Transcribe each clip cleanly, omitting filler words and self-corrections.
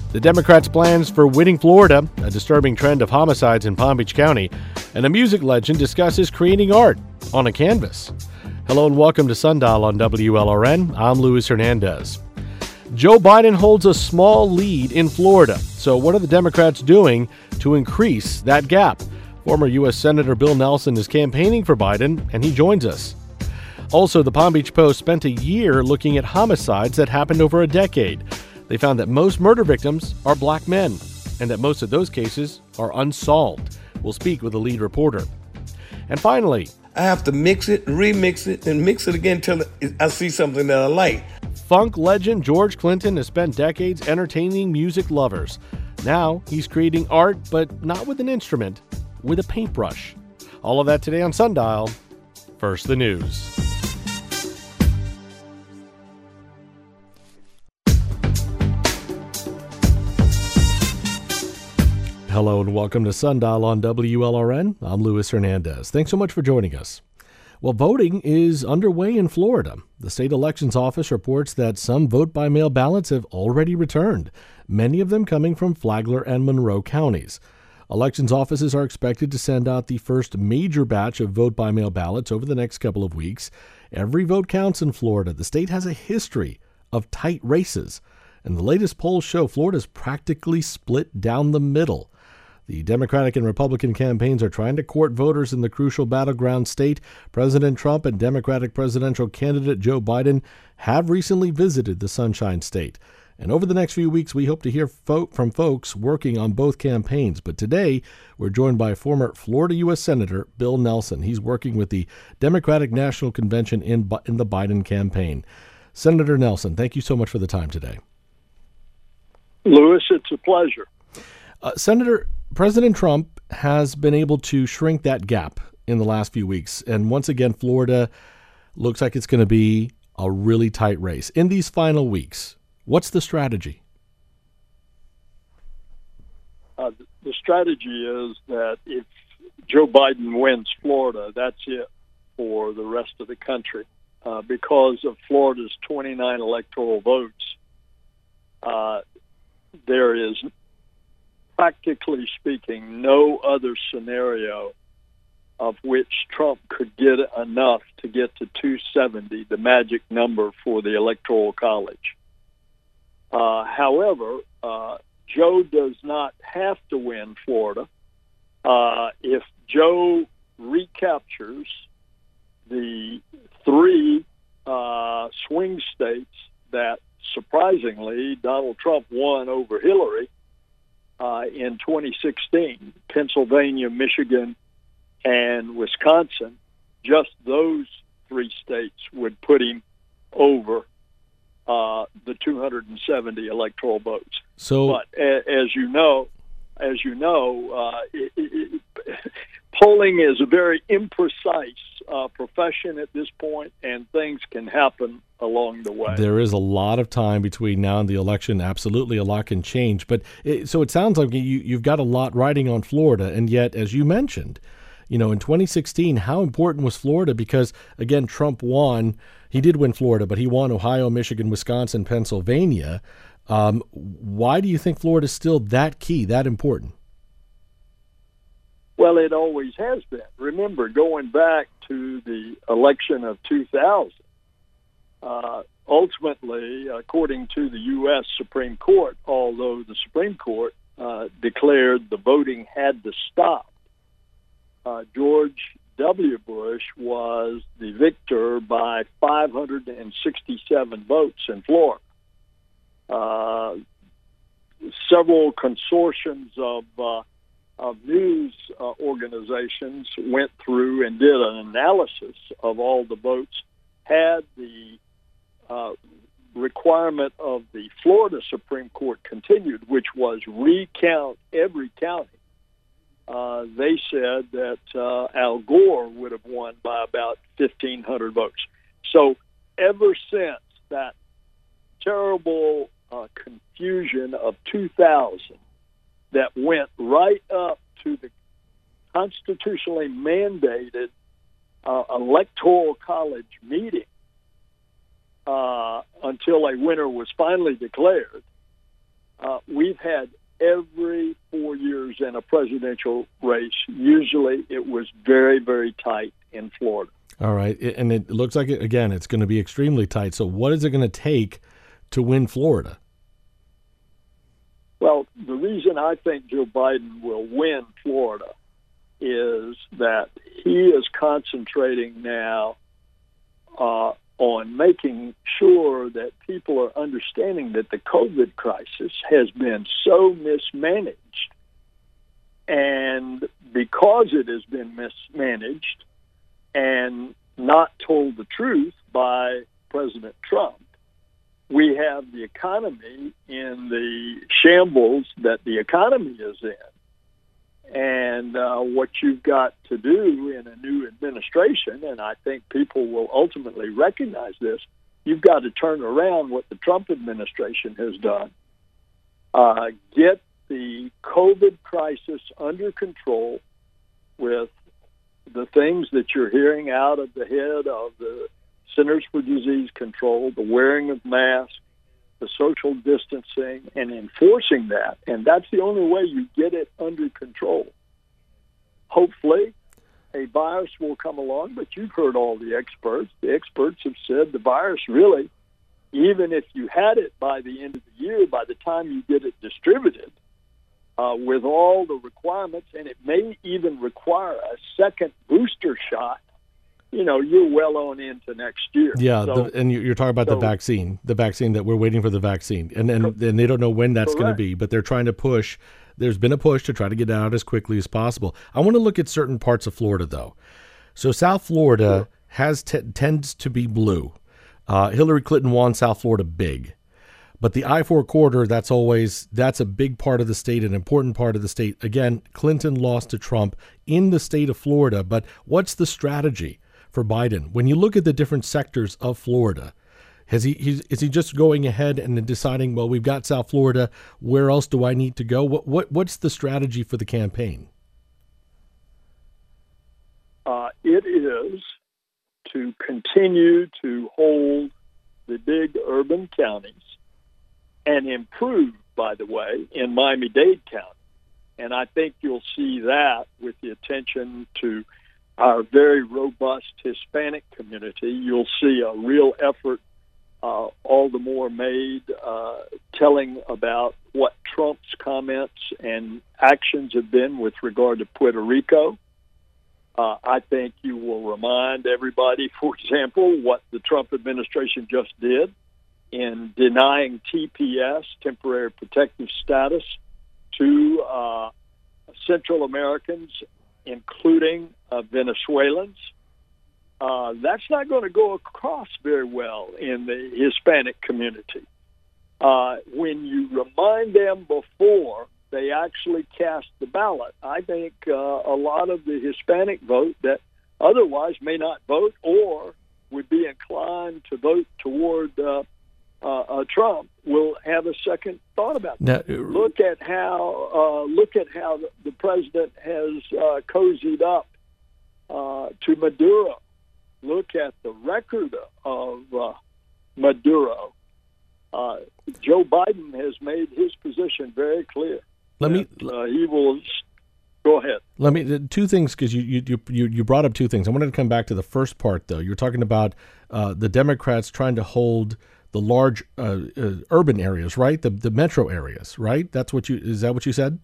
The Democrats' plans for winning Florida, a disturbing trend of homicides in Palm Beach County, and a music legend discusses creating art on a canvas. Hello and welcome to Sundial on WLRN. I'm Luis Hernandez. Joe Biden holds a small lead in Florida. So what are the Democrats doing to increase that gap? Former U.S. Senator Bill Nelson is campaigning for Biden, and he joins us. Also, the Palm Beach Post spent a year looking at homicides that happened over a decade. They found that most murder victims are black men, and that most of those cases are unsolved. We'll speak with the lead reporter. And finally, I have to mix it, remix it, and mix it again until I see something that I like. Funk legend George Clinton has spent decades entertaining music lovers. Now he's creating art, but not with an instrument, with a paintbrush. All of that today on Sundial. First, the news. Hello and welcome to Sundial on WLRN. I'm Luis Hernandez. Thanks so much for joining us. Well, voting is underway in Florida. The state elections office reports that some vote-by-mail ballots have already returned, many of them coming from Flagler and Monroe counties. Elections offices are expected to send out the first major batch of vote-by-mail ballots over the next couple of weeks. Every vote counts in Florida. The state has a history of tight races, and the latest polls show Florida's practically split down the middle. The Democratic and Republican campaigns are trying to court voters in the crucial battleground state. President Trump and Democratic presidential candidate Joe Biden have recently visited the Sunshine State. And over the next few weeks, we hope to hear from folks working on both campaigns. But today, we're joined by former Florida U.S. Senator Bill Nelson. He's working with the Democratic National Convention in the Biden campaign. Senator Nelson, thank you so much for the time today. Louis, it's a pleasure. Senator, President Trump has been able to shrink that gap in the last few weeks. And once again, Florida looks like it's going to be a really tight race. In these final weeks, what's the strategy? The strategy is that if Joe Biden wins Florida, that's it for the rest of the country. Because of Florida's 29 electoral votes, there is, practically speaking, no other scenario of which Trump could get enough to get to 270, the magic number for the Electoral College. However, Joe does not have to win Florida. If Joe recaptures the three swing states that, surprisingly, Donald Trump won over Hillary in 2016, Pennsylvania, Michigan, and Wisconsin, just those three states would put him over the 270 electoral votes. But as you know, polling is a very imprecise profession at this point, and things can happen along the way. There is a lot of time between now and the election. Absolutely, a lot can change. But so it sounds like you've got a lot riding on Florida, and yet, as you mentioned, in 2016, how important was Florida? Because, again, Trump won. He did win Florida, but he won Ohio, Michigan, Wisconsin, Pennsylvania. Why do you think Florida is still that key, that important? Well, it always has been. Remember, going back to the election of 2000, ultimately, according to the U.S. Supreme Court, although the Supreme Court declared the voting had to stop, George W. Bush was the victor by 567 votes in Florida. Several consortiums of news organizations went through and did an analysis of all the votes. Had the requirement of the Florida Supreme Court continued, which was recount every county, they said that Al Gore would have won by about 1,500 votes. So ever since that terrible confusion of 2000 that went right up to the constitutionally mandated electoral college meeting until a winner was finally declared, we've had every 4 years in a presidential race. Usually it was very, very tight in Florida. All right. And it looks like, again, it's going to be extremely tight. So what is it going to take to win Florida? Well, the reason I think Joe Biden will win Florida is that he is concentrating now on making sure that people are understanding that the COVID crisis has been so mismanaged. And because it has been mismanaged and not told the truth by President Trump, we have the economy in the shambles that the economy is in. And what you've got to do in a new administration, and I think people will ultimately recognize this, you've got to turn around what the Trump administration has done. Get the COVID crisis under control with the things that you're hearing out of the head of the Centers for Disease Control, the wearing of masks, the social distancing, and enforcing that. And that's the only way you get it under control. Hopefully, a virus will come along, but you've heard all the experts. The experts have said the virus really, even if you had it by the end of the year, by the time you get it distributed, with all the requirements, and it may even require a second booster shot, you're well on into next year. Yeah, and you're talking about the vaccine that we're waiting for the vaccine. And they don't know when that's going to be, but they're trying to push. There's been a push to try to get it out as quickly as possible. I want to look at certain parts of Florida, though. So South Florida tends to be blue. Hillary Clinton won South Florida big. But the I-4 corridor, that's a big part of the state, an important part of the state. Again, Clinton lost to Trump in the state of Florida. But what's the strategy for Biden? When you look at the different sectors of Florida, is he just going ahead and deciding, well, we've got South Florida, where else do I need to go? What's the strategy for the campaign? It is to continue to hold the big urban counties and improve, by the way, in Miami-Dade County. And I think you'll see that with the attention to our very robust Hispanic community. You'll see a real effort, all the more made, telling about what Trump's comments and actions have been with regard to Puerto Rico. I think you will remind everybody, for example, what the Trump administration just did in denying TPS, temporary protective status, to Central Americans, including Venezuelans. That's not going to go across very well in the Hispanic community. When you remind them before they actually cast the ballot, I think a lot of the Hispanic vote that otherwise may not vote or would be inclined to vote toward Trump will have a second thought about that. Now, look at how the president has cozied up to Maduro. Look at the record of Maduro. Joe Biden has made his position very clear. He will. Go ahead. Two things, because you brought up two things. I wanted to come back to the first part, though. You're talking about the Democrats trying to hold the large urban areas, right? The metro areas, right? Is that what you said?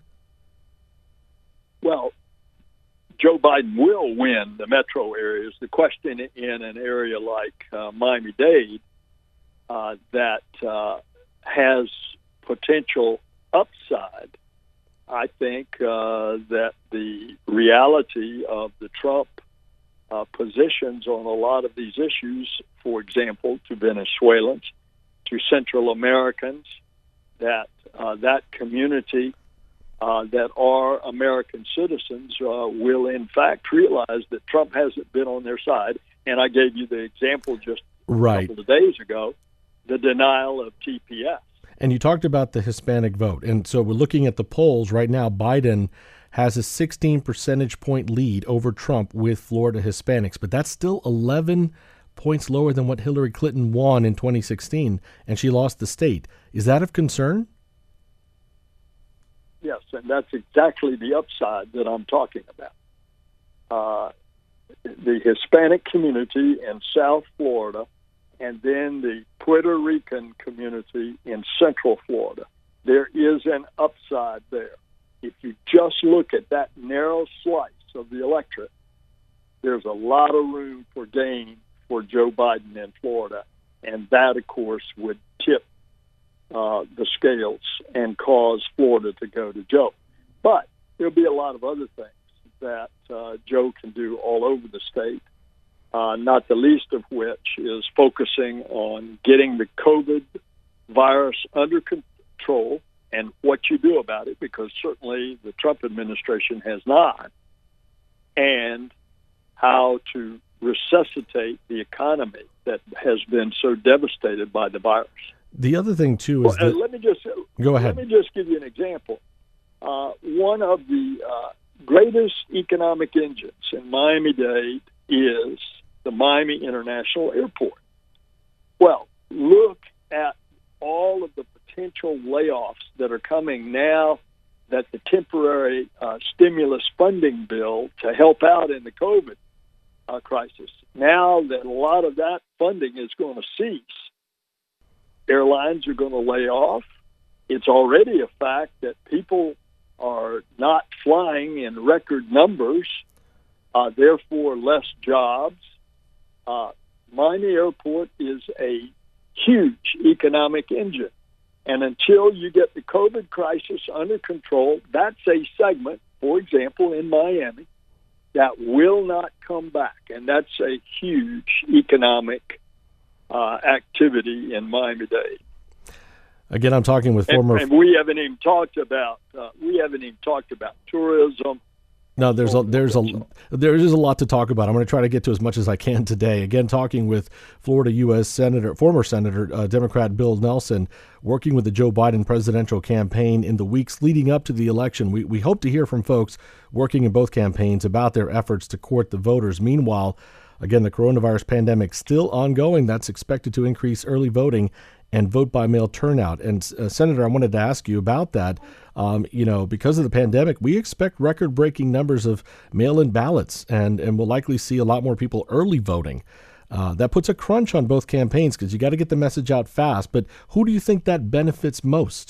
Well, Joe Biden will win the metro areas. The question in an area like Miami-Dade that has potential upside, I think that the reality of the Trump positions on a lot of these issues, for example, to Venezuelans, to Central Americans, that community that are American citizens will in fact realize that Trump hasn't been on their side. And I gave you the example just a couple of days ago, the denial of TPS. And you talked about the Hispanic vote. And so we're looking at the polls right now. Biden has a 16 percentage point lead over Trump with Florida Hispanics, but that's still 11 points lower than what Hillary Clinton won in 2016, and she lost the state. Is that of concern? and that's exactly the upside that I'm talking about. The Hispanic community in South Florida, and then the Puerto Rican community in Central Florida. There is an upside there. If you just look at that narrow slice of the electorate, there's a lot of room for gain for Joe Biden in Florida, and that, of course, would tip the scales and cause Florida to go to Joe. But there'll be a lot of other things that Joe can do all over the state, not the least of which is focusing on getting the COVID virus under control and what you do about it, because certainly the Trump administration has not, and how to resuscitate the economy that has been so devastated by the virus. The other thing, too, is that... Go ahead. Let me just give you an example. One of the greatest economic engines in Miami-Dade is the Miami International Airport. Well, look at all of the potential layoffs that are coming now that the temporary stimulus funding bill to help out in the COVID crisis. Now that a lot of that funding is going to cease, airlines are going to lay off. It's already a fact that people are not flying in record numbers, therefore less jobs. Miami Airport is a huge economic engine. And until you get the COVID crisis under control, that's a segment, for example, in Miami, that will not come back. And that's a huge economic activity in Miami-Dade. Again, I'm talking with former... And we haven't even talked about tourism. No, there is a lot to talk about. I'm going to try to get to as much as I can today. Again, talking with Florida U.S. former Senator, Democrat Bill Nelson, working with the Joe Biden presidential campaign in the weeks leading up to the election. We hope to hear from folks working in both campaigns about their efforts to court the voters. Meanwhile, again, the coronavirus pandemic still ongoing. That's expected to increase early voting and vote-by-mail turnout. And, Senator, I wanted to ask you about that. Because of the pandemic, we expect record-breaking numbers of mail-in ballots, and we'll likely see a lot more people early voting. That puts a crunch on both campaigns because you got to get the message out fast. But who do you think that benefits most?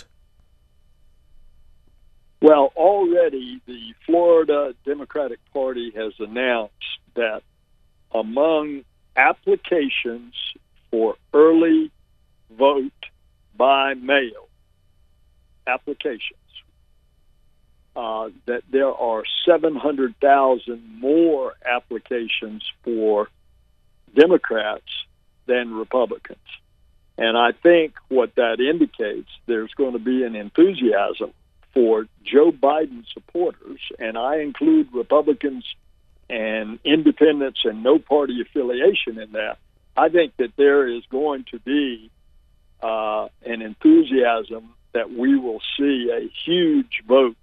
Well, already the Florida Democratic Party has announced that among applications for early vote by mail applications, that there are 700,000 more applications for Democrats than Republicans. And I think what that indicates, there's going to be an enthusiasm for Joe Biden supporters, and I include Republicans and independents and no party affiliation in that. I think that there is going to be an enthusiasm that we will see a huge vote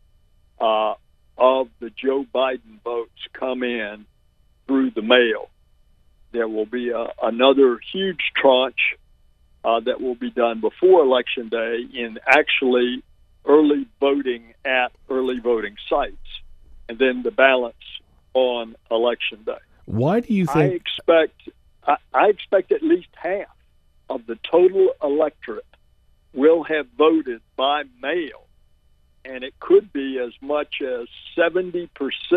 of the Joe Biden votes come in through the mail. There will be another huge tranche that will be done before Election Day in actually early voting at early voting sites, and then the balance on Election Day. Why do you think... I expect at least half of the total electorate will have voted by mail, and it could be as much as 70%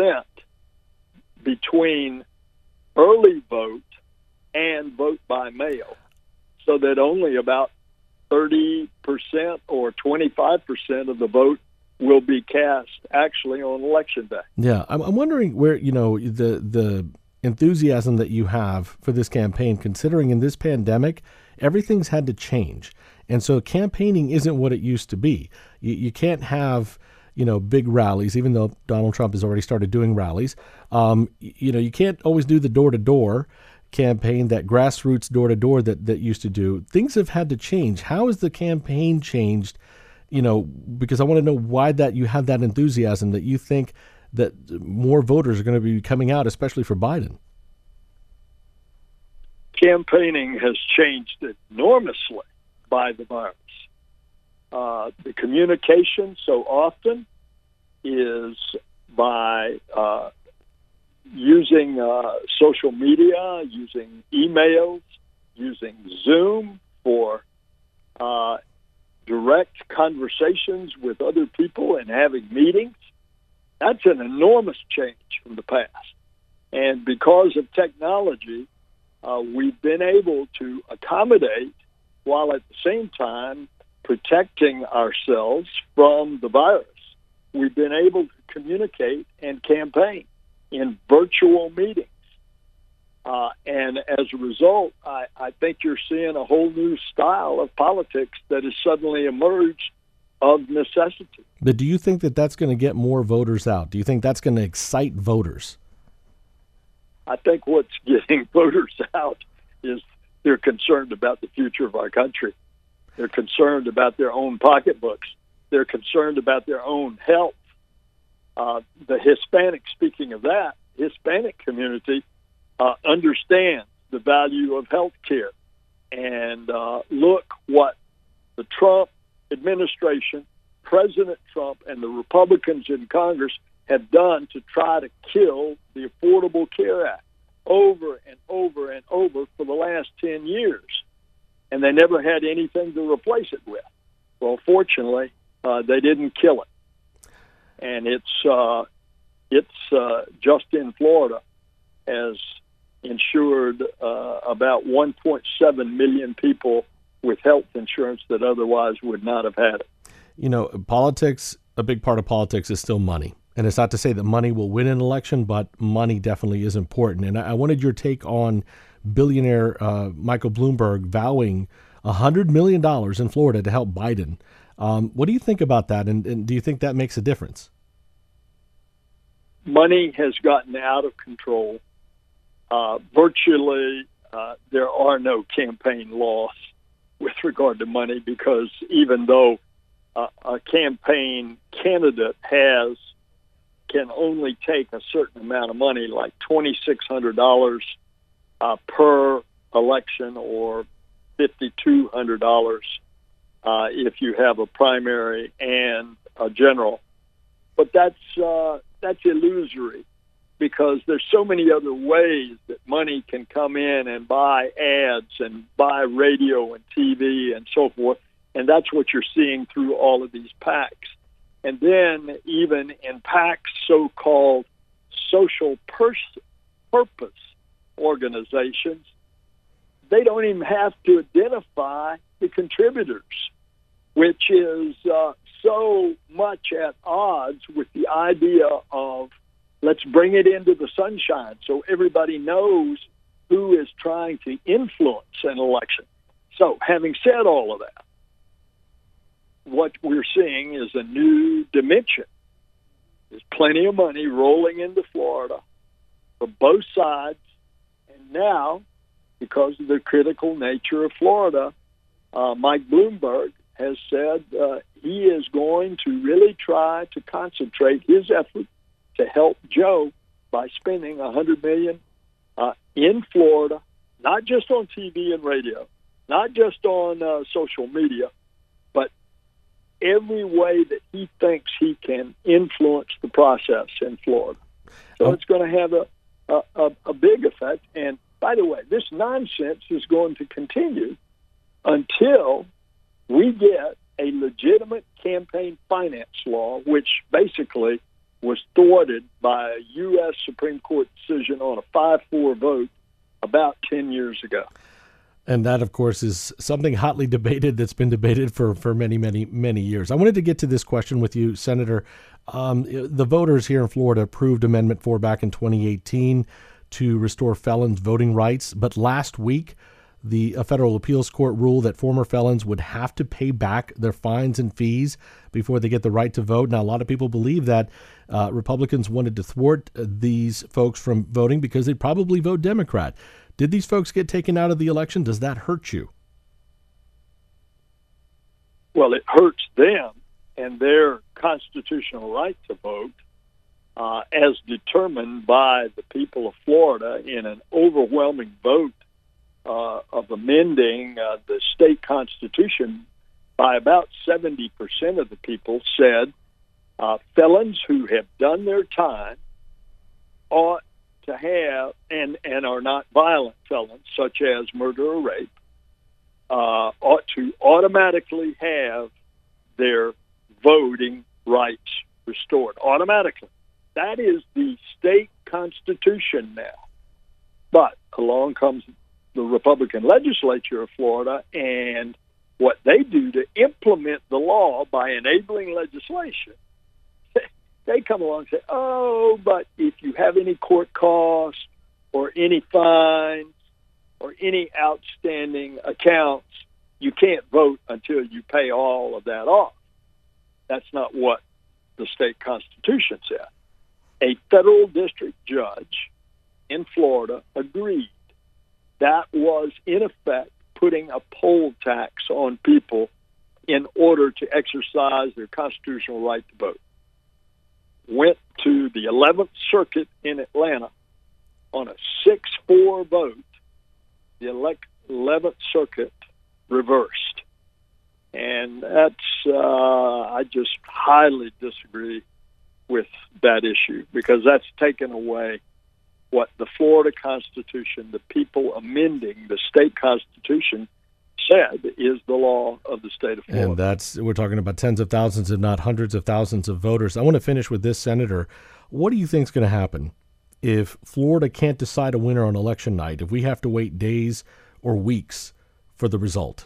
between early vote and vote by mail, so that only about 30% or 25% of the vote will be cast actually on Election Day. Yeah, I'm wondering where, the enthusiasm that you have for this campaign, considering in this pandemic, everything's had to change. And so campaigning isn't what it used to be. You can't have, big rallies, even though Donald Trump has already started doing rallies. You can't always do the door-to-door campaign, that grassroots door-to-door that used to do. Things have had to change. How has the campaign changed? Because I want to know why that you have that enthusiasm that you think that more voters are going to be coming out, especially for Biden. Campaigning has changed enormously by the virus. The communication so often is by using social media, using emails, using Zoom for direct conversations with other people and having meetings. That's an enormous change from the past. And because of technology, we've been able to accommodate while at the same time protecting ourselves from the virus. We've been able to communicate and campaign in virtual meetings. And as a result, I think you're seeing a whole new style of politics that has suddenly emerged of necessity. But do you think that that's going to get more voters out? Do you think that's going to excite voters? I think what's getting voters out is they're concerned about the future of our country. They're concerned about their own pocketbooks. They're concerned about their own health. The Hispanic, speaking of that, Hispanic community understands the value of health care. And look what the Trump administration, President Trump, and the Republicans in Congress have done to try to kill the Affordable Care Act over and over and over for the last 10 years. And they never had anything to replace it with. Well, fortunately, they didn't kill it. And it's just in Florida has insured about 1.7 million people with health insurance that otherwise would not have had it. You know, politics, a big part of politics is still money. And it's not to say that money will win an election, but money definitely is important. And I wanted your take on billionaire Michael Bloomberg vowing $100 million in Florida to help Biden. What do you think about that? And do you think that makes a difference? Money has gotten out of control. Virtually, there are no campaign laws with regard to money, because even though a campaign candidate can only take a certain amount of money, like $2,600 per election, or $5,200 if you have a primary and a general. But that's illusory, because there's so many other ways that money can come in and buy ads and buy radio and TV and so forth. And that's what you're seeing through all of these PACs. And then even in PACs, so-called social purpose organizations, they don't even have to identify the contributors, which is so much at odds with the idea of let's bring it into the sunshine so everybody knows who is trying to influence an election. So having said all of that, what we're seeing is a new dimension. There's plenty of money rolling into Florida for both sides. And now, because of the critical nature of Florida, Mike Bloomberg has said he is going to really try to concentrate his effort to help Joe by spending $100 million in Florida, not just on TV and radio, not just on social media, but every way that he thinks he can influence the process in Florida. So it's going to have a big effect. And by the way, this nonsense is going to continue until we get a legitimate campaign finance law, which basically was thwarted by a U.S. Supreme Court decision on a 5-4 vote about 10 years ago. And that, of course, is something hotly debated that's been debated for many, many, many years. I wanted to get to this question with you, Senator. The voters here in Florida approved Amendment 4 back in 2018 to restore felons' voting rights. But last week, the federal appeals court ruled that former felons would have to pay back their fines and fees before they get the right to vote. Now, a lot of people believe that Republicans wanted to thwart these folks from voting because they'd probably vote Democrat. Did these folks get taken out of the election? Does that hurt you? Well, it hurts them and their constitutional right to vote, as determined by the people of Florida in an overwhelming vote of amending the state constitution. By about 70% of the people said Felons who have done their time ought to have, and are not violent felons, such as murder or rape, ought to automatically have their voting rights restored. Automatically. That is the state constitution now. But along comes the Republican legislature of Florida, and what they do to implement the law by enabling legislation, they come along and say, oh, but if you have any court costs or any fines or any outstanding accounts, you can't vote until you pay all of that off. That's not what the state constitution said. A federal district judge in Florida agreed. That was, in effect, putting a poll tax on people in order to exercise their constitutional right to vote. Went to the 11th Circuit in Atlanta on a 6-4 vote. The 11th Circuit reversed. And that's, I just highly disagree with that issue, because that's taken away what the Florida Constitution, the people amending the state constitution, said is the law of the state of Florida. And we're talking about tens of thousands, if not hundreds of thousands of voters. I want to finish with this, Senator. What do you think is going to happen if Florida can't decide a winner on election night, if we have to wait days or weeks for the result?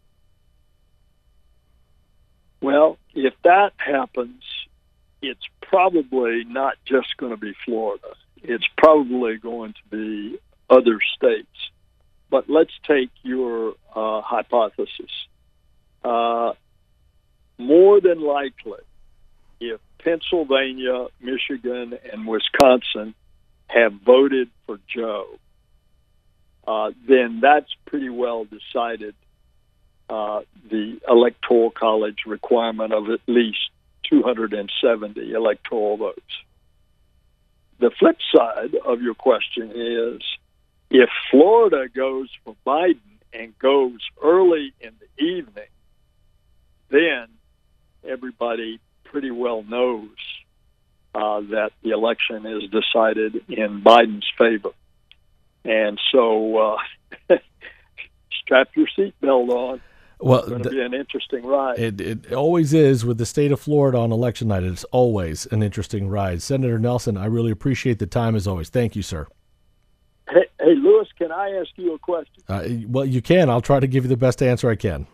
Well, if that happens, it's probably not just going to be Florida. It's probably going to be other states. But let's take your hypothesis. More than likely, if Pennsylvania, Michigan, and Wisconsin have voted for Joe, then that's pretty well decided the Electoral College requirement of at least 270 electoral votes. The flip side of your question is, if Florida goes for Biden and goes early in the evening, then everybody pretty well knows that the election is decided in Biden's favor. And so strap your seatbelt on. Well, it's going to be an interesting ride. It always is with the state of Florida on election night. It's always an interesting ride. Senator Nelson, I really appreciate the time as always. Thank you, sir. Hey, Lewis, can I ask you a question? Well, you can. I'll try to give you the best answer I can.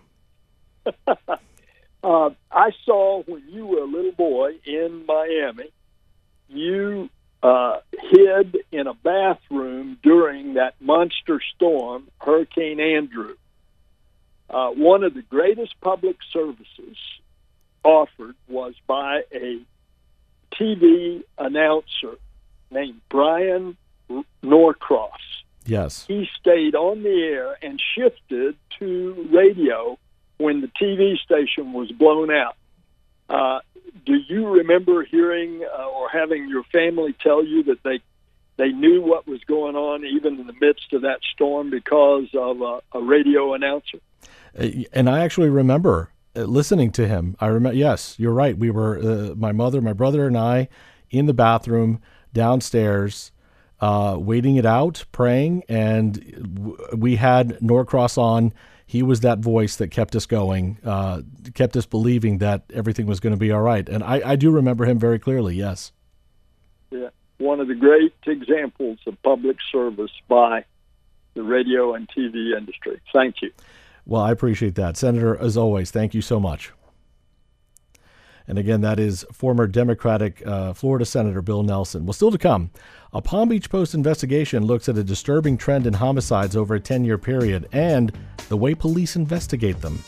I saw when you were a little boy in Miami, you hid in a bathroom during that monster storm, Hurricane Andrew. One of the greatest public services offered was by a TV announcer named Brian Norcross. Yes. He stayed on the air and shifted to radio when the TV station was blown out. Do you remember hearing or having your family tell you that they knew what was going on even in the midst of that storm because of a radio announcer? And I actually remember listening to him. I remember. Yes, you're right. We were my mother, my brother, and I in the bathroom downstairs, waiting it out, praying, and we had Norcross on. He was that voice that kept us going, kept us believing that everything was going to be all right. And I do remember him very clearly. Yes. Yeah, one of the great examples of public service by the radio and TV industry. Thank you. Well, I appreciate that. Senator, as always, thank you so much. And again, that is former Democratic Florida Senator Bill Nelson. Well, still to come, a Palm Beach Post investigation looks at a disturbing trend in homicides over a 10-year period and the way police investigate them.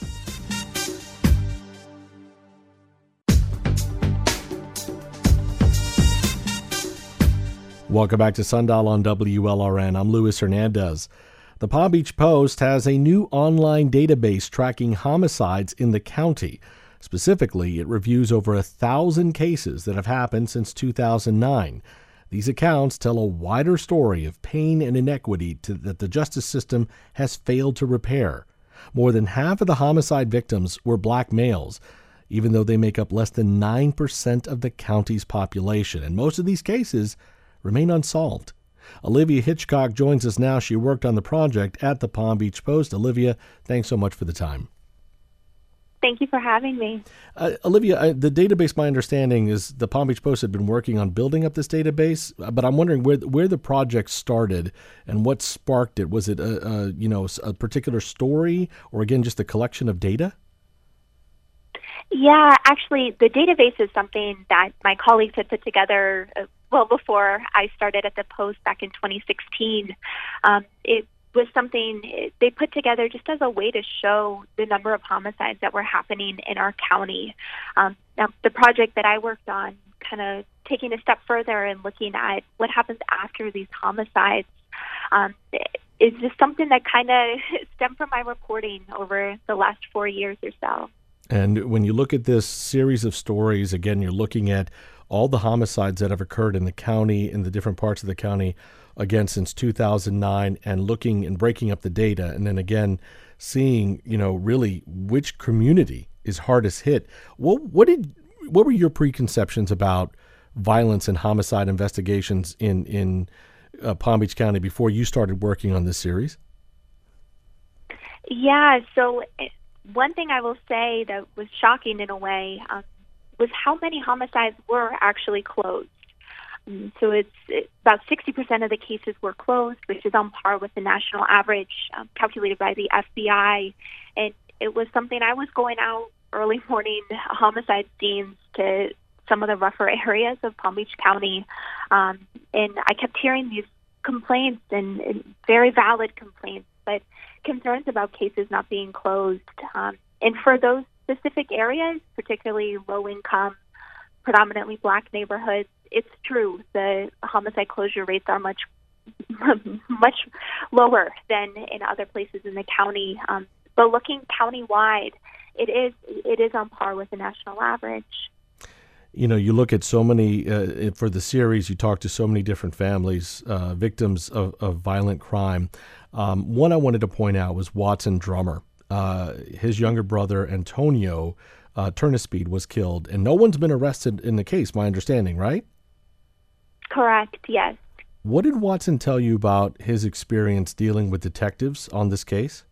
Welcome back to Sundial on WLRN. I'm Luis Hernandez. The Palm Beach Post has a new online database tracking homicides in the county. Specifically, it reviews over 1,000 cases that have happened since 2009. These accounts tell a wider story of pain and inequity that the justice system has failed to repair. More than half of the homicide victims were black males. even though they make up less than 9% of the county's population. And most of these cases remain unsolved. Olivia Hitchcock joins us now. She worked on the project at the Palm Beach Post. Olivia, thanks so much for the time. Thank you for having me. Olivia, the database, my understanding is the Palm Beach Post had been working on building up this database, but I'm wondering where the project started and what sparked it. Was it a particular story, or again just a collection of data? Yeah, actually, the database is something that my colleagues had put together well before I started at the Post back in 2016. It was something they put together just as a way to show the number of homicides that were happening in our county. Now, the project that I worked on, kind of taking a step further and looking at what happens after these homicides, is just something that kind of stemmed from my reporting over the last 4 years or so. And when you look at this series of stories, again, you're looking at all the homicides that have occurred in the county, in the different parts of the county, again, since 2009, and looking and breaking up the data, and then again, seeing, really which community is hardest hit. What were your preconceptions about violence and homicide investigations in Palm Beach County before you started working on this series? Yeah, so one thing I will say that was shocking in a way was how many homicides were actually closed. So it's about 60% of the cases were closed, which is on par with the national average calculated by the FBI. And it was something I was going out early morning homicide scenes to some of the rougher areas of Palm Beach County. And I kept hearing these complaints and very valid complaints, but concerns about cases not being closed. And for those specific areas, particularly low income, predominantly Black neighborhoods, it's true. The homicide closure rates are much lower than in other places in the county. But looking countywide, it is on par with the national average. You look at so many, for the series, you talk to so many different families, victims of violent crime. One I wanted to point out was Watson Drummer. His younger brother, Antonio Turnipseed, was killed, and no one's been arrested in the case, my understanding, right? Correct, yes. What did Watson tell you about his experience dealing with detectives on this case?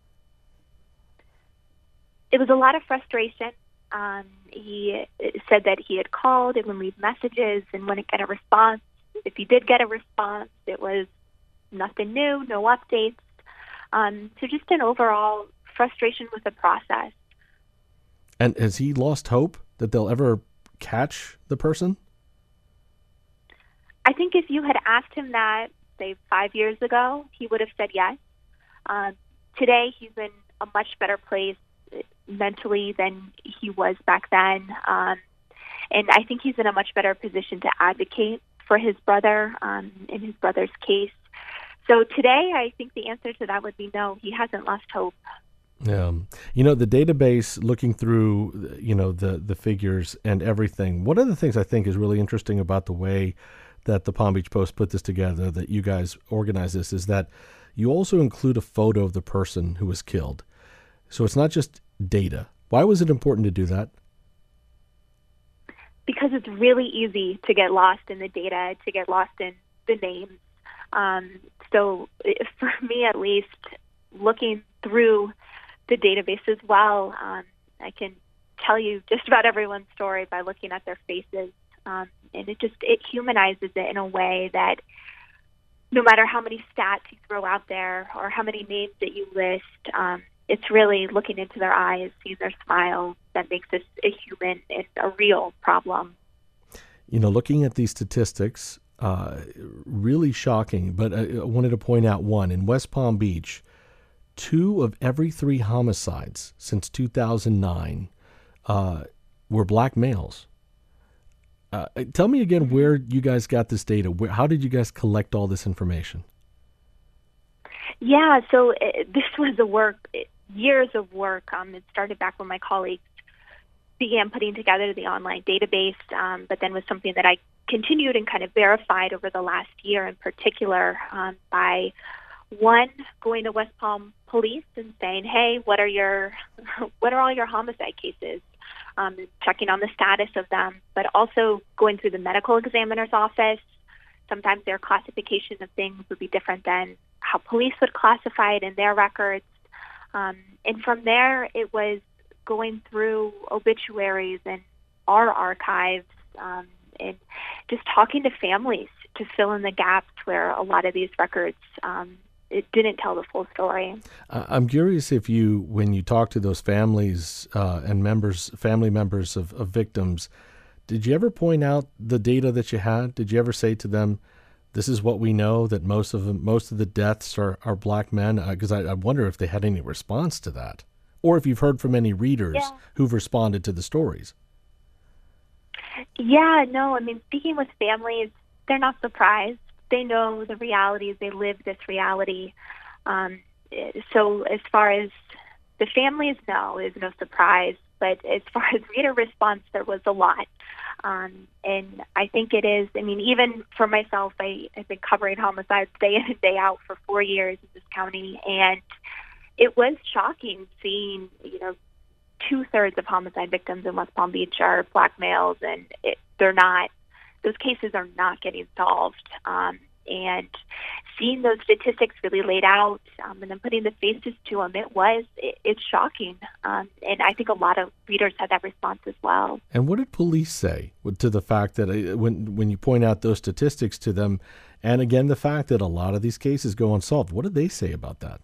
It was a lot of frustration. He said that he had called and would leave messages and wouldn't get a response. If he did get a response, it was nothing new, no updates. So just an overall frustration with the process. And has he lost hope that they'll ever catch the person? I think if you had asked him that, say, 5 years ago, he would have said yes. Today, he's in a much better place mentally than he was back then. And I think he's in a much better position to advocate for his brother in his brother's case. So today, I think the answer to that would be no. He hasn't lost hope. Yeah. The database, looking through, the figures and everything, one of the things I think is really interesting about the way that the Palm Beach Post put this together, that you guys organize this, is that you also include a photo of the person who was killed. So it's not just data. Why was it important to do that? Because it's really easy to get lost in the data, to get lost in the names. So for me, at least, looking through the database as well, I can tell you just about everyone's story by looking at their faces. And it humanizes it in a way that no matter how many stats you throw out there or how many names that you list, it's really looking into their eyes, seeing their smiles that makes this a human and a real problem. Looking at these statistics, really shocking, but I wanted to point out one. In West Palm Beach, 2 of every 3 homicides since 2009 were Black males. Tell me again where you guys got this data. How did you guys collect all this information? Yeah, so this was years of work. It started back when my colleagues began putting together the online database, but then was something that I continued and kind of verified over the last year in particular by, one, going to West Palm Police and saying, hey, what are all your homicide cases? checking on the status of them, but also going through the medical examiner's office. Sometimes their classification of things would be different than how police would classify it in their records. And from there, it was going through obituaries and our archives and just talking to families to fill in the gaps where a lot of these records it didn't tell the full story. I'm curious if you, when you talk to those families and family members of victims, did you ever point out the data that you had? Did you ever say to them, this is what we know, that most of the deaths are black men? Because I wonder if they had any response to that, or if you've heard from any readers who've responded to the stories. Yeah, no, I mean, speaking with families, they're not surprised. They know the realities. They live this reality. So as far as the families know, is no surprise. But as far as reader response, there was a lot. And I think it is, I mean, even for myself, I've been covering homicides day in and day out for 4 years in this county. And it was shocking seeing, 2/3 of homicide victims in West Palm Beach are black males, and those cases are not getting solved. And seeing those statistics really laid out and then putting the faces to them, it's shocking. And I think a lot of readers had that response as well. And what did police say to the fact that when you point out those statistics to them, and again, the fact that a lot of these cases go unsolved, what did they say about that?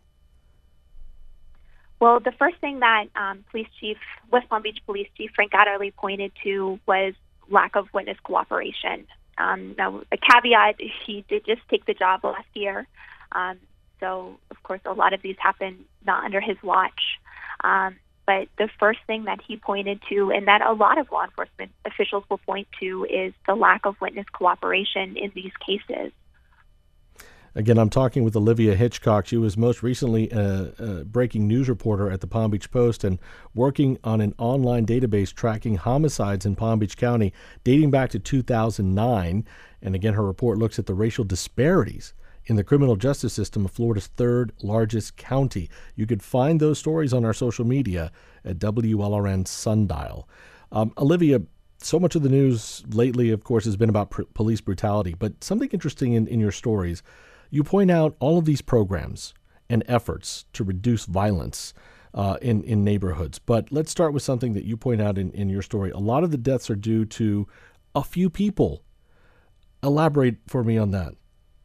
Well, the first thing that West Palm Beach Police Chief Frank Adderley pointed to was lack of witness cooperation. Now, a caveat, he did just take the job last year. So, of course, a lot of these happened not under his watch. But the first thing that he pointed to, and that a lot of law enforcement officials will point to, is the lack of witness cooperation in these cases. Again, I'm talking with Olivia Hitchcock. She was most recently a breaking news reporter at the Palm Beach Post and working on an online database tracking homicides in Palm Beach County dating back to 2009. And again, her report looks at the racial disparities in the criminal justice system of Florida's third largest county. You could find those stories on our social media at WLRN Sundial. Olivia, so much of the news lately, of course, has been about police brutality, but something interesting in your stories, you point out all of these programs and efforts to reduce violence in neighborhoods. But let's start with something that you point out in your story. A lot of the deaths are due to a few people. Elaborate for me on that.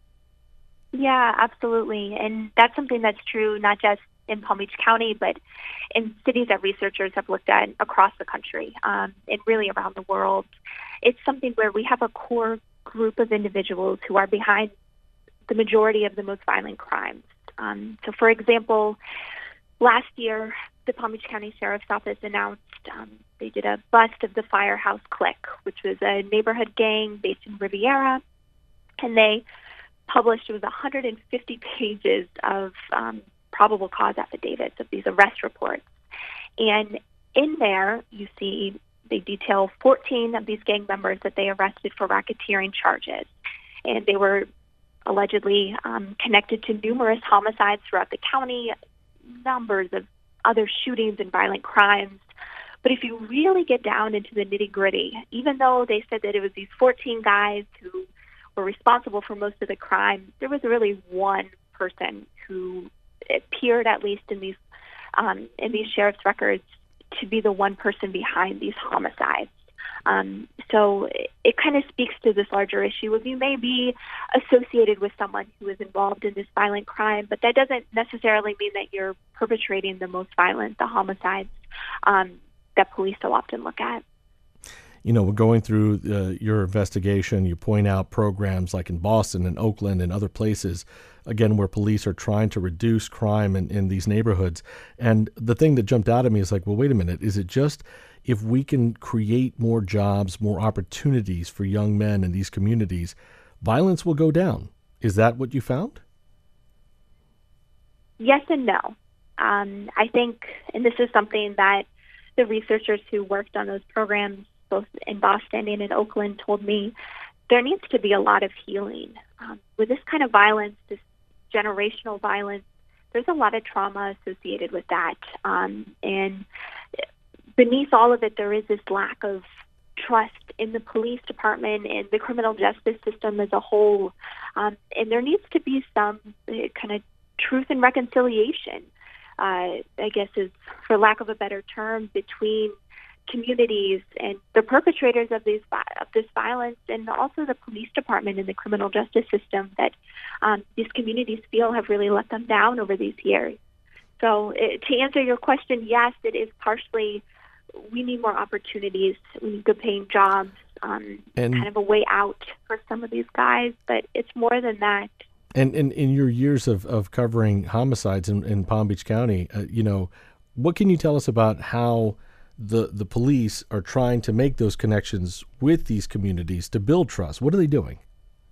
Yeah, absolutely. And that's something that's true not just in Palm Beach County, but in cities that researchers have looked at across the country and really around the world. It's something where we have a core group of individuals who are behind the majority of the most violent crimes. So, for example, last year, the Palm Beach County Sheriff's Office announced they did a bust of the Firehouse Clique, which was a neighborhood gang based in Riviera, and they published, it was 150 pages of probable cause affidavits, of these arrest reports. And in there, you see they detail 14 of these gang members that they arrested for racketeering charges. And they were allegedly connected to numerous homicides throughout the county, numbers of other shootings and violent crimes. But if you really get down into the nitty-gritty, even though they said that it was these 14 guys who were responsible for most of the crime, there was really one person who appeared, at least in these sheriff's records, to be the one person behind these homicides. So it kind of speaks to this larger issue of you may be associated with someone who is involved in this violent crime, but that doesn't necessarily mean that you're perpetrating the most violent, the homicides that police so often look at. You know, we're going through your investigation. You point out programs like in Boston and Oakland and other places, again, where police are trying to reduce crime in these neighborhoods. And the thing that jumped out at me is like, well, wait a minute. Is it just if we can create more jobs, more opportunities for young men in these communities, violence will go down? Is that what you found? Yes and no. I think, and this is something that the researchers who worked on those programs both in Boston and in Oakland told me, there needs to be a lot of healing. With this kind of violence, this generational violence, there's a lot of trauma associated with that. And beneath all of it, there is this lack of trust in the police department and the criminal justice system as a whole. And there needs to be some kind of truth and reconciliation, I guess is, for lack of a better term, between communities and the perpetrators of this violence, and also the police department and the criminal justice system that these communities feel have really let them down over these years. So to answer your question, yes, it is partially we need more opportunities. We need good paying jobs, and kind of a way out for some of these guys, but it's more than that. And in your years of covering homicides in Palm Beach County, what can you tell us about how the police are trying to make those connections with these communities to build trust? What are they doing?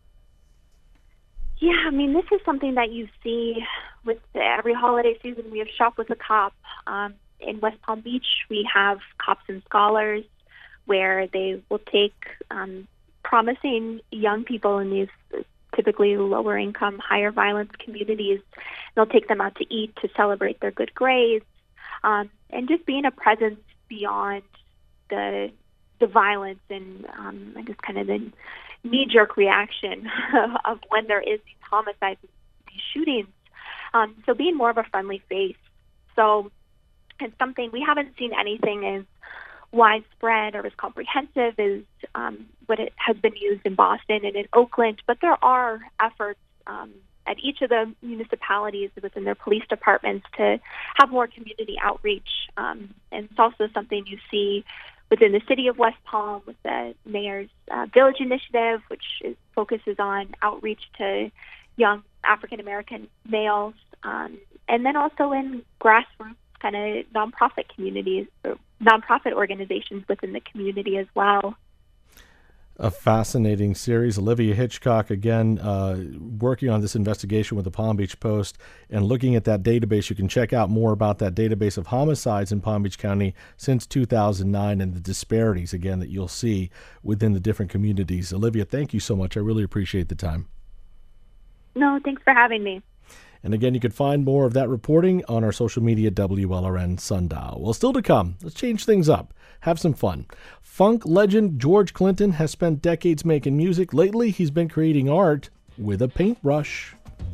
Yeah, I mean, this is something that you see with every holiday season. We have Shop with a Cop. In West Palm Beach, we have Cops and Scholars, where they will take promising young people in these typically lower income, higher violence communities. They'll take them out to eat to celebrate their good grades, and just being a presence beyond the violence and I guess kind of the knee-jerk reaction of when there is these homicides, these shootings. So being more of a friendly face. So it's something we haven't seen anything as widespread or as comprehensive as what it has been used in Boston and in Oakland, but there are efforts at each of the municipalities within their police departments to have more community outreach. And it's also something you see within the city of West Palm with the mayor's Village Initiative, which focuses on outreach to young African-American males, and then also in grassroots kind of nonprofit communities or nonprofit organizations within the community as well. A fascinating series. Olivia Hitchcock, again, working on this investigation with the Palm Beach Post and looking at that database. You can check out more about that database of homicides in Palm Beach County since 2009 and the disparities, again, that you'll see within the different communities. Olivia, thank you so much. I really appreciate the time. No, thanks for having me. And again, you can find more of that reporting on our social media, WLRN Sundial. Well, still to come, let's change things up. Have some fun. Funk legend George Clinton has spent decades making music. Lately, he's been creating art with a paintbrush.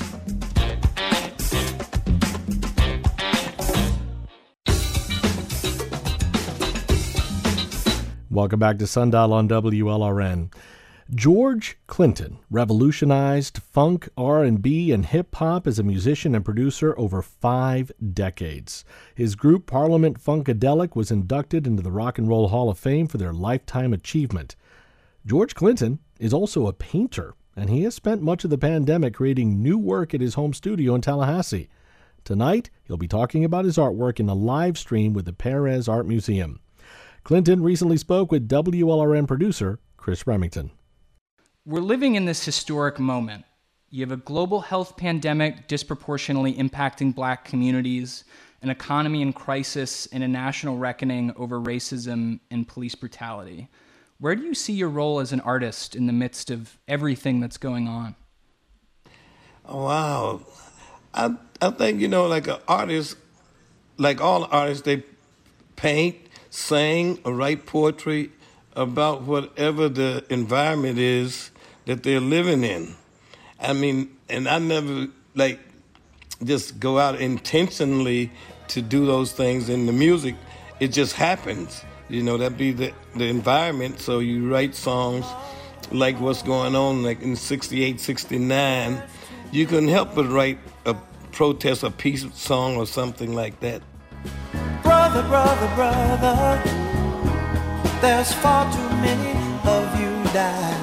Welcome back to Sundial on WLRN. George Clinton revolutionized funk, R&B, and hip-hop as a musician and producer over 5 decades. His group, Parliament Funkadelic, was inducted into the Rock and Roll Hall of Fame for their lifetime achievement. George Clinton is also a painter, and he has spent much of the pandemic creating new work at his home studio in Tallahassee. Tonight, he'll be talking about his artwork in a live stream with the Perez Art Museum. Clinton recently spoke with WLRN producer Chris Remington. We're living in this historic moment. You have a global health pandemic disproportionately impacting Black communities, an economy in crisis, and a national reckoning over racism and police brutality. Where do you see your role as an artist in the midst of everything that's going on? Oh, wow. I think, like an artist, like all artists, they paint, sing, or write poetry about whatever the environment is that they're living in. I mean, and I never, just go out intentionally to do those things in the music. It just happens. That'd be the environment. So you write songs like what's going on, like in 68, 69. You couldn't help but write a protest, a peace song or something like that. Brother, brother, brother, there's far too many of you dying.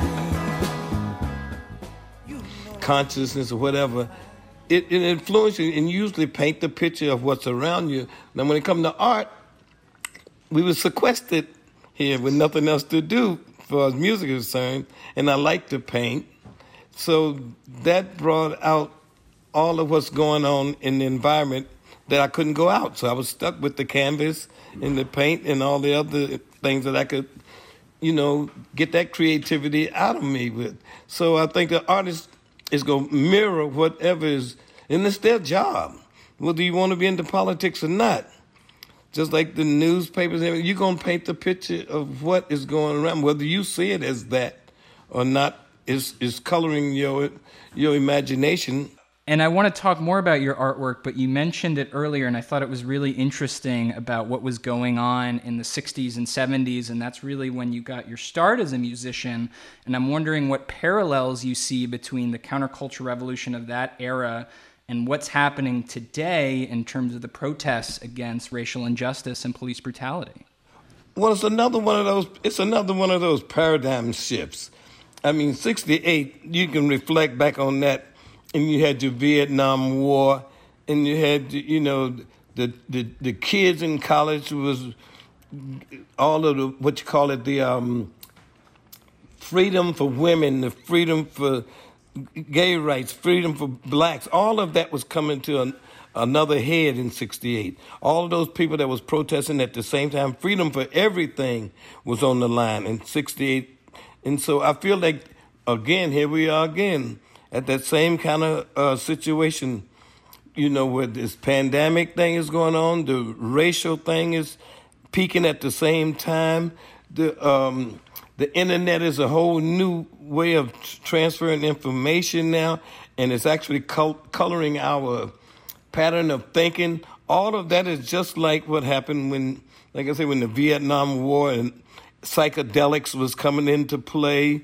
Consciousness or whatever, it influences you and usually paint the picture of what's around you. Now, when it comes to art, we were sequestered here with nothing else to do for as music is concerned, and I like to paint. So that brought out all of what's going on in the environment that I couldn't go out. So I was stuck with the canvas and the paint and all the other things that I could, get that creativity out of me with. So I think the artist is going to mirror whatever is, and it's their job, whether you want to be into politics or not. just like the newspapers, you're going to paint the picture of what is going around. Whether you see it as that or not is coloring your imagination. And I want to talk more about your artwork, but you mentioned it earlier, and I thought it was really interesting about what was going on in the 60s and 70s, and that's really when you got your start as a musician. And I'm wondering what parallels you see between the counterculture revolution of that era and what's happening today in terms of the protests against racial injustice and police brutality. Well, it's another one of those paradigm shifts. I mean, 68, you can reflect back on that, and you had your Vietnam War, and you had, the kids in college was all of the freedom for women, the freedom for gay rights, freedom for blacks. All of that was coming to another head in 68. All of those people that was protesting at the same time, freedom for everything was on the line in 68. And so I feel like, again, here we are again, at that same kind of situation, where this pandemic thing is going on, the racial thing is peaking at the same time. The internet is a whole new way of transferring information now, and it's actually coloring our pattern of thinking. All of that is just like what happened when the Vietnam War and psychedelics was coming into play.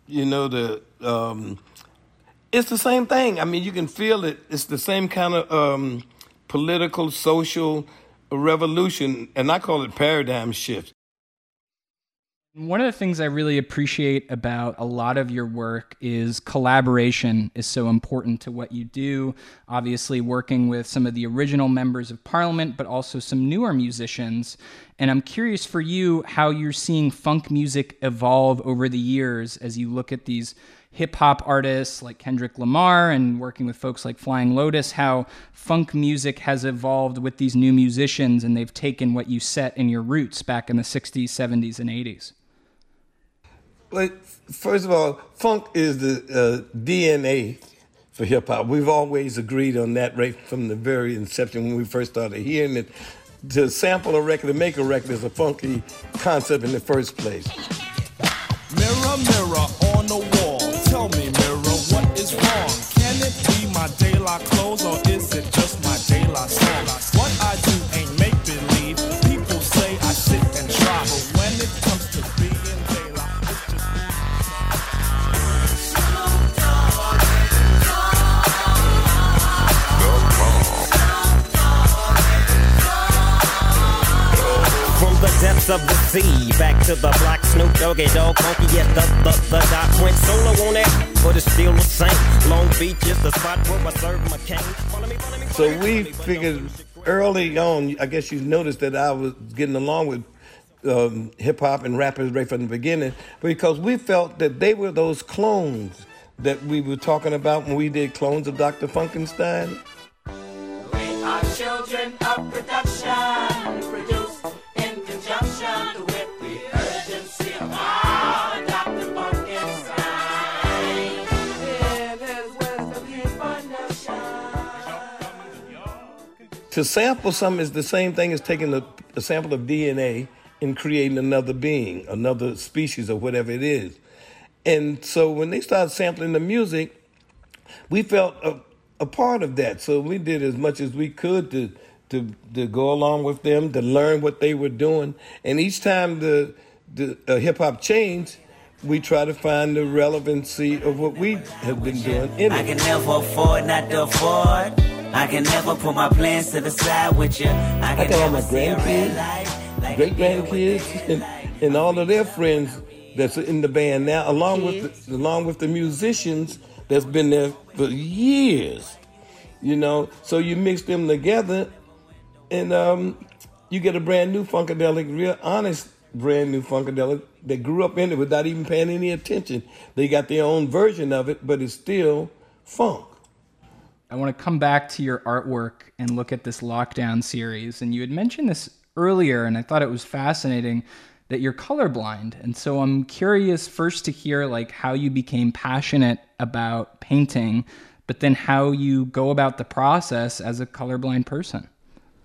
It's the same thing. I mean, you can feel it. It's the same kind of political, social revolution, and I call it paradigm shift. One of the things I really appreciate about a lot of your work is collaboration is so important to what you do. Obviously, working with some of the original members of Parliament, but also some newer musicians. And I'm curious for you how you're seeing funk music evolve over the years as you look at these hip-hop artists like Kendrick Lamar and working with folks like Flying Lotus, how funk music has evolved with these new musicians and they've taken what you set in your roots back in the 60s, 70s, and 80s. Well, first of all, funk is the DNA for hip-hop. We've always agreed on that right from the very inception when we first started hearing it. To sample a record and make a record is a funky concept in the first place. Mirror, mirror on the wall, tell me, mirror, what is wrong? Can it be my daylight clothes or is it just my daylight song? What I do ain't make-believe. People say I sit and try, but when it comes to being daylight, it's just... From the depths of the sea, back to the block, Snoop Doggy Dogg, funky, yes, the doc went solo on that, but it's still the same. Long Beach is the spot where I serve my cane. Follow me, so we figured early on, I guess you noticed that I was getting along with hip-hop and rappers right from the beginning, because we felt that they were those clones that we were talking about when we did Clones of Dr. Funkenstein. We are children of production, produced in conjunction with the urgency of our Dr. Funkenstein. In his wisdom he punished. To sample something is the same thing as taking a sample of DNA and creating another being, another species or whatever it is. And so when they started sampling the music, we felt a part of that. So we did as much as we could to go along with them, to learn what they were doing. And each time the hip-hop changed, we try to find the relevancy of what we have been doing in it. I can never afford not to afford. I can never put my plans to the side with you. I got all my grandkids, great-grandkids, and all of their friends that's in the band now, along with the musicians that's been there for years, So you mix them together, and you get a brand new Funkadelic, real honest brand new Funkadelic that grew up in it without even paying any attention. They got their own version of it, but it's still funk. I want to come back to your artwork and look at this Lockdown series. And you had mentioned this earlier, and I thought it was fascinating that you're colorblind. And so I'm curious first to hear how you became passionate about painting, but then how you go about the process as a colorblind person.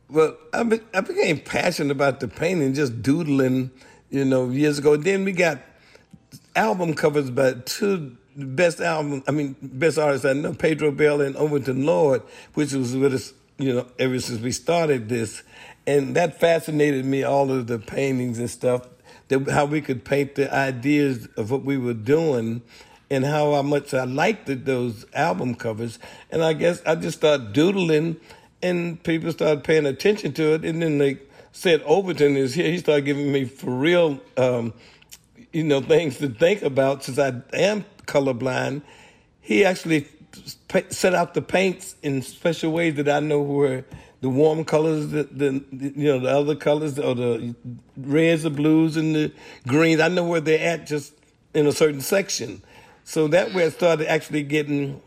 Well, I became passionate about the painting, just doodling, years ago. Then we got album covers by two best artists I know, Pedro Bell and Overton Lord, which was with us, ever since we started this. And that fascinated me, all of the paintings and stuff, how we could paint the ideas of what we were doing and how much I liked those album covers. And I guess I just started doodling, and people started paying attention to it. And then they said, Overton is here. He started giving me for real, things to think about. Since I am colorblind, he actually set out the paints in special ways that I know where the warm colors, the other colors, or the reds, the blues, and the greens. I know where they're at just in a certain section. So that way I started actually getting,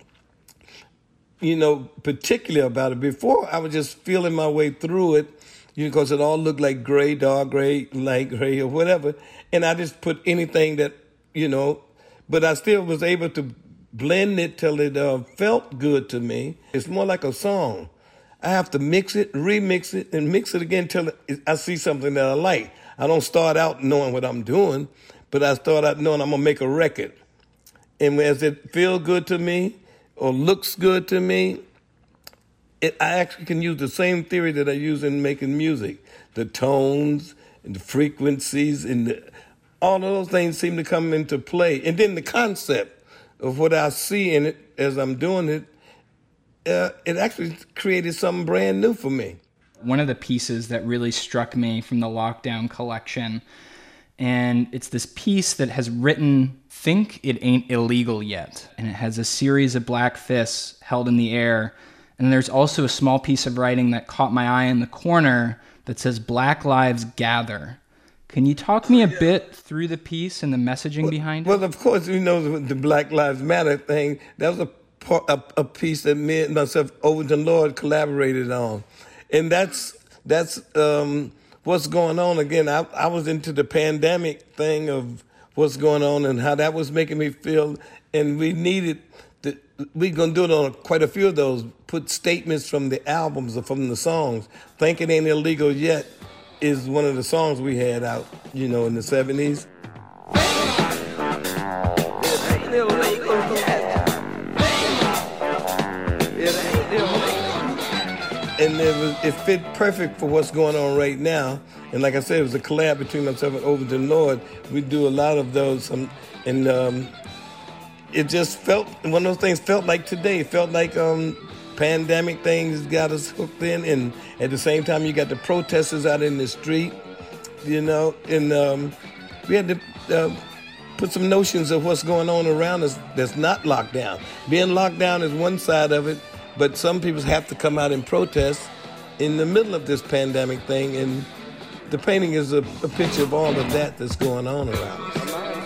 particular about it. Before, I was just feeling my way through it, because it all looked like gray, dark gray, light gray, or whatever. And I just put anything that, but I still was able to blend it till it felt good to me. It's more like a song. I have to mix it, remix it, and mix it again till I see something that I like. I don't start out knowing what I'm doing, but I start out knowing I'm going to make a record. And as it feels good to me or looks good to me, I actually can use the same theory that I use in making music. The tones and the frequencies and all of those things seem to come into play. And then the concept of what I see in it as I'm doing it, it actually created something brand new for me. One of the pieces that really struck me from the Lockdown collection, and it's this piece that has written, "Think It Ain't Illegal Yet," and it has a series of black fists held in the air. And there's also a small piece of writing that caught my eye in the corner that says, "Black Lives Gather." Can you talk me a bit through the piece and the messaging behind it? Well, of course, the Black Lives Matter thing, that was a piece that me and myself, Overton Lord, collaborated on. And that's what's going on. Again, I was into the pandemic thing of what's going on and how that was making me feel. And we're going to do it on quite a few of those, put statements from the albums or from the songs. "Think It Ain't Illegal Yet" is one of the songs we had out, in the 70s. And it fit perfect for what's going on right now. And like I said, it was a collab between myself and Overton Lord. We do a lot of those. It just felt, one of those things felt like today. It felt like pandemic things got us hooked in. And at the same time, you got the protesters out in the street, and we had to put some notions of what's going on around us that's not locked down. Being locked down is one side of it, but some people have to come out and protest in the middle of this pandemic thing, and the painting is a picture of all of that that's going on around us.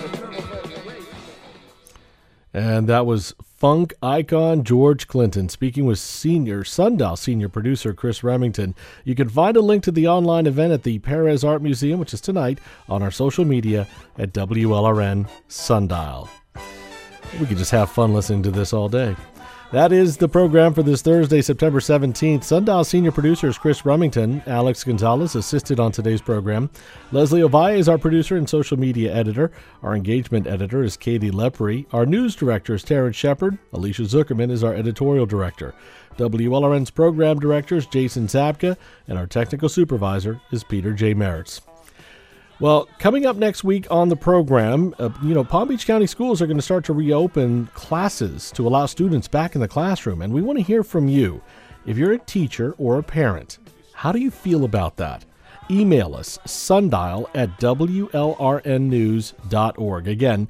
And that was funk icon George Clinton speaking with Sundial senior producer Chris Remington. You can find a link to the online event at the Perez Art Museum, which is tonight, on our social media at WLRN Sundial. We could just have fun listening to this all day. That is the program for this Thursday, September 17th. Sundial senior producer is Chris Remington. Alex Gonzalez assisted on today's program. Leslie Ovalle is our producer and social media editor. Our engagement editor is Katie Lepre. Our news director is Terrence Shepard. Alicia Zuckerman is our editorial director. WLRN's program director is Jason Zabka, and our technical supervisor is Peter J. Meritz. Well, coming up next week on the program, Palm Beach County schools are going to start to reopen classes to allow students back in the classroom, and we want to hear from you. If you're a teacher or a parent, how do you feel about that? Email us, sundial@WLRNnews.org. Again,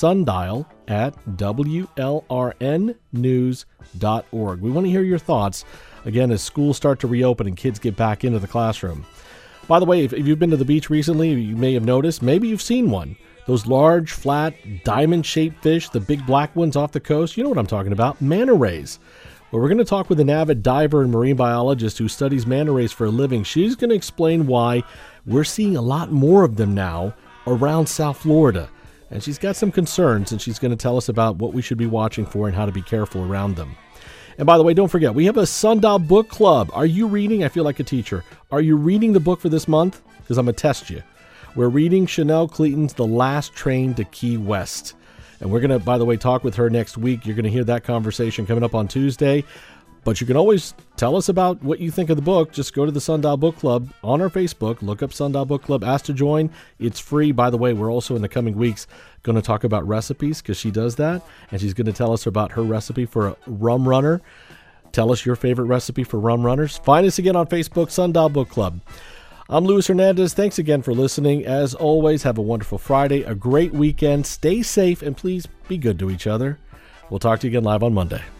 sundial@WLRNnews.org. We want to hear your thoughts, again, as schools start to reopen and kids get back into the classroom. By the way, if you've been to the beach recently, you may have noticed, maybe you've seen one. Those large, flat, diamond-shaped fish, the big black ones off the coast, you know what I'm talking about, manta rays. Well, we're going to talk with an avid diver and marine biologist who studies manta rays for a living. She's going to explain why we're seeing a lot more of them now around South Florida. And she's got some concerns, and she's going to tell us about what we should be watching for and how to be careful around them. And by the way, don't forget, we have a Sundial Book Club. Are you reading? I feel like a teacher. Are you reading the book for this month? Because I'm going to test you. We're reading Chanel Cleaton's The Last Train to Key West. And we're going to, by the way, talk with her next week. You're going to hear that conversation coming up on Tuesday. But you can always tell us about what you think of the book. Just go to the Sundial Book Club on our Facebook. Look up Sundial Book Club. Ask to join. It's free. By the way, we're also in the coming weeks going to talk about recipes because she does that. And she's going to tell us about her recipe for a rum runner. Tell us your favorite recipe for rum runners. Find us again on Facebook, Sundial Book Club. I'm Luis Hernandez. Thanks again for listening. As always, have a wonderful Friday, a great weekend. Stay safe, and please be good to each other. We'll talk to you again live on Monday.